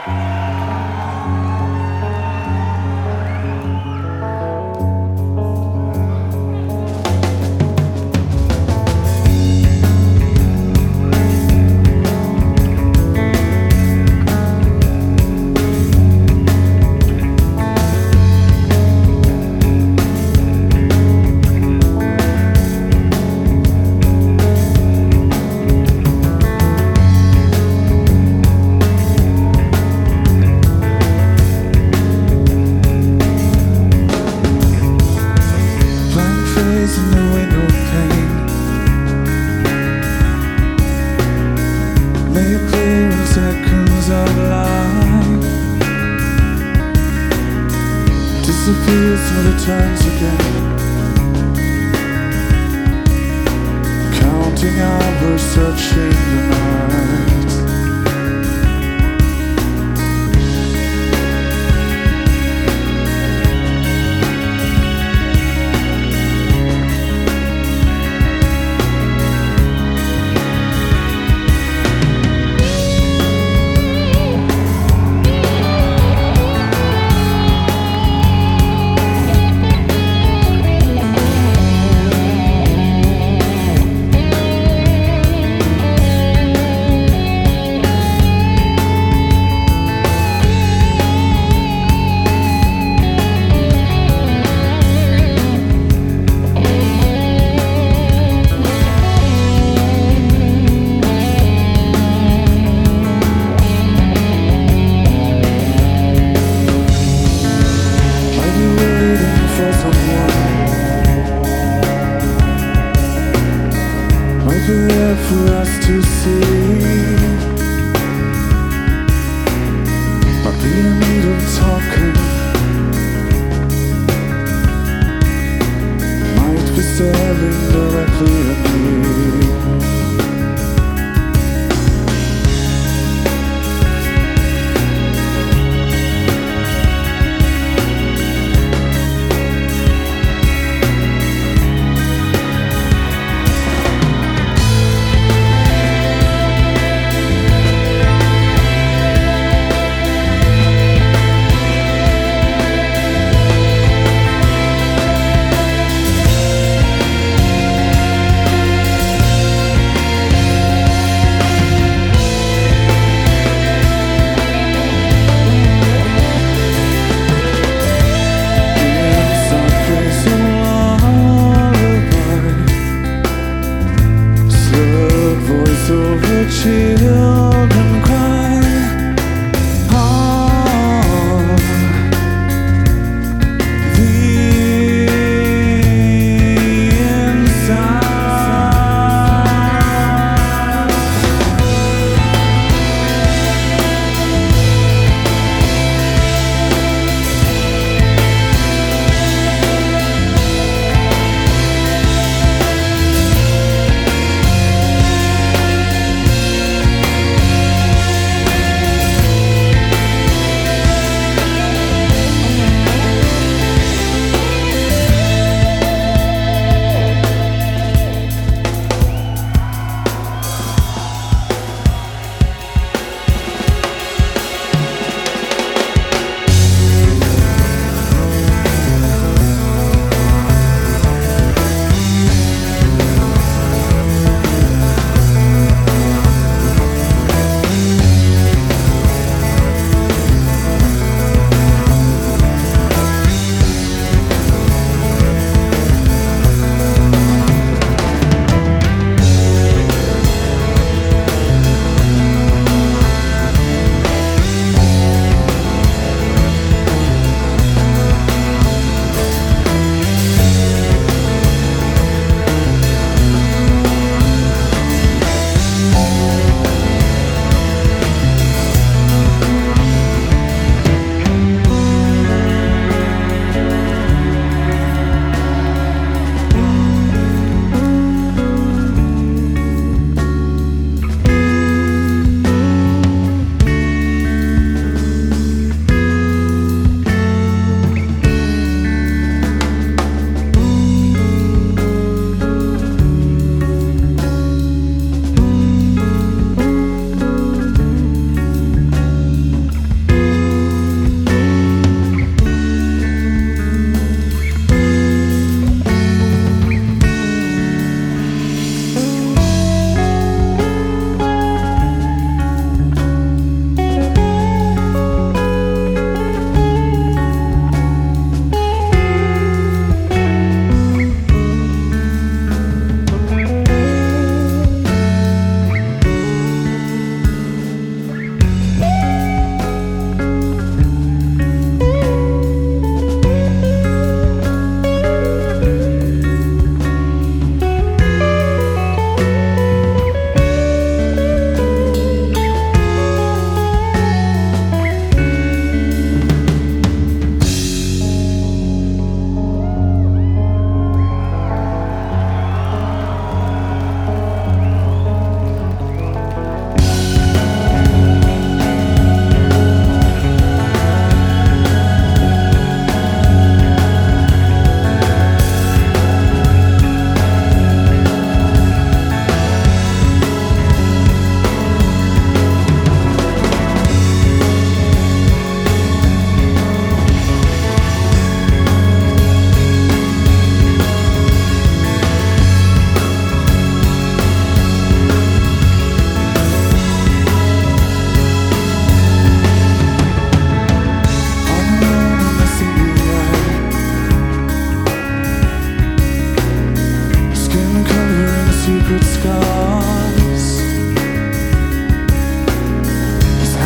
In the window pane, make clear in seconds of light, disappears till it turns again, counting hours, searching the night.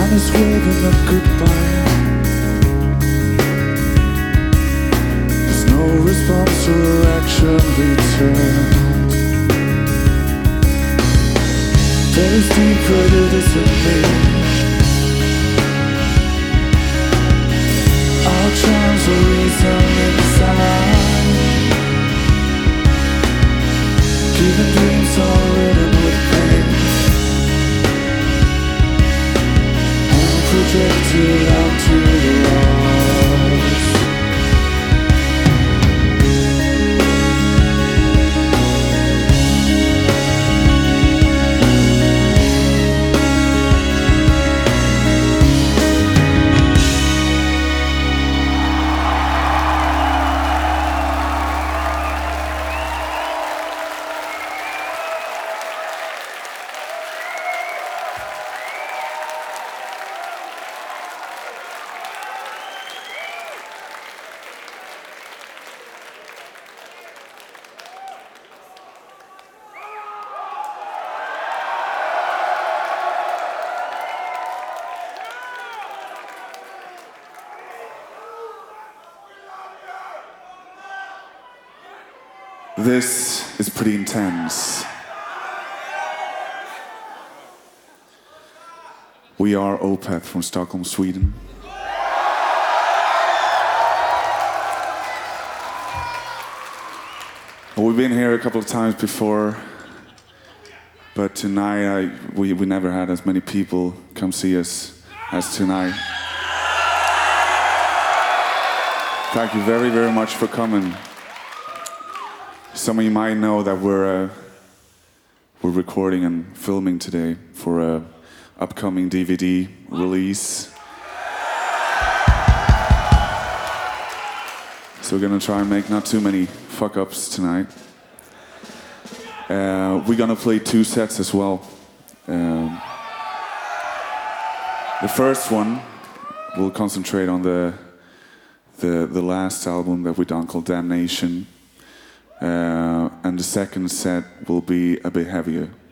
man is waving a goodbye. There's no response or action returned. There is deep prejudice in me. Our charms are reason inside. Even dreams are written with pain and projected out to the walls. This is pretty intense. We are Opeth from Stockholm, Sweden. We've been here a couple of times before, but tonight we never had as many people come see us as tonight. Thank you very, very much for coming. Some of you might know that we're recording and filming today for a upcoming DVD release. So we're gonna try and make not too many fuck-ups tonight. We're gonna play 2 sets as well. The first one will concentrate on the last album that we done called Damnation. And the second set will be a bit heavier.